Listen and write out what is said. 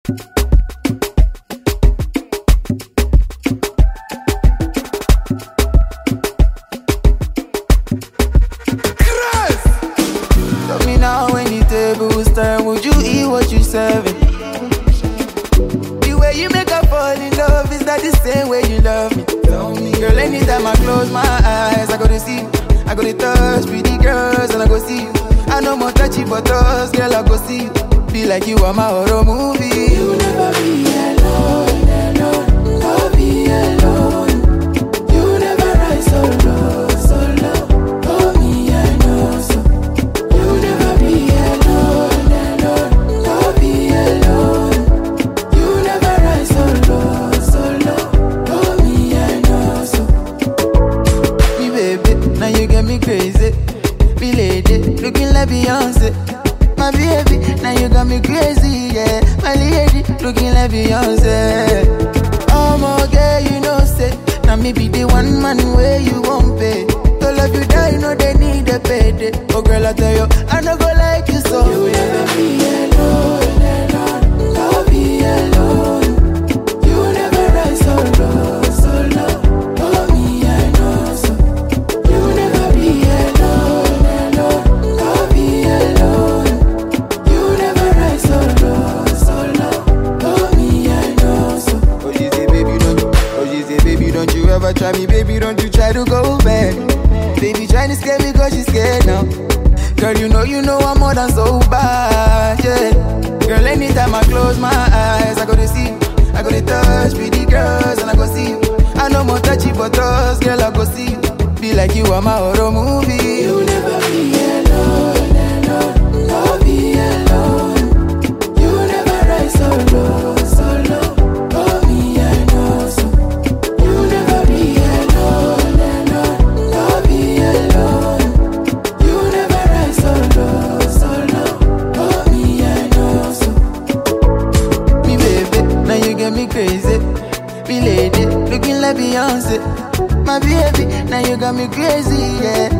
Tell me now when the tables turn, would you eat what you serving? The way you make her fall in love is not the same way you love me. Tell me, girl, anytime I close my eyes, I go to see you. I go to touch pretty girls and I go see you. I no more touchy but us, girl, I go see you. Be like you are my horror movie. You never be alone, alone, I'll be alone. You never rise so low, so low. Oh me, I know so. You never be alone, alone, I'll be alone. You never rise so low, so low. Oh me, I know so. Me baby, now you get me crazy. Me lady, looking like Beyonce. My baby, now you got me crazy, yeah. My lady, looking like Beyonce. Oh my girl, you know say, now me be the one man where you won't pay. To love you die, you know they need a payday. Oh girl, I tell you, I no go like you so. You will never be alone, alone, I'll be alone. You never rise so low, so low. Oh me, I know so. You never be alone, alone, I'll be alone. You never rise so low, so low. Oh me, I know so. Oh she say baby don't you ever try me, baby don't you try to go back. Baby trying to scare me cause she's scared now. Girl you know I'm more than so bad, yeah. Girl anytime I close my eyes, I go to see you. I go to touch pretty girls and I go see you. I no more touchy but us, girl I go see you. Be like you are my horror movie. You never be alone, alone, I'll be alone. You never rise so low, so low. Oh me, I know so. You never be alone, alone, I'll be alone. You never rise so low, so low. Oh me, I know so. Me baby, now you get me crazy. Me lady, looking like Beyonce. My baby, now you got me crazy, yeah.